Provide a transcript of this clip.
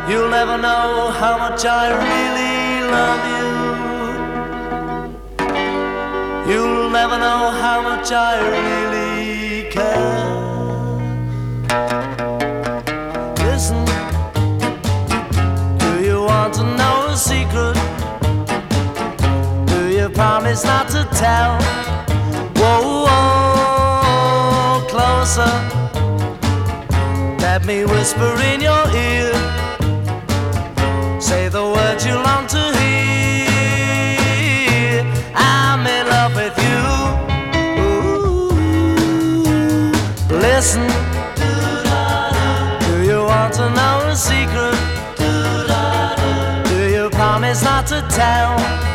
You'll never know how much I really love you. You'll never know how much I really care. Listen, do you want to know a secret? Do you promise not to tell? Whoa, whoa, closer. Let me whisper in your ear. Say the words you long to hear. I'm in love with you. Ooh. Listen, do you want to know a secret? Do you promise not to tell?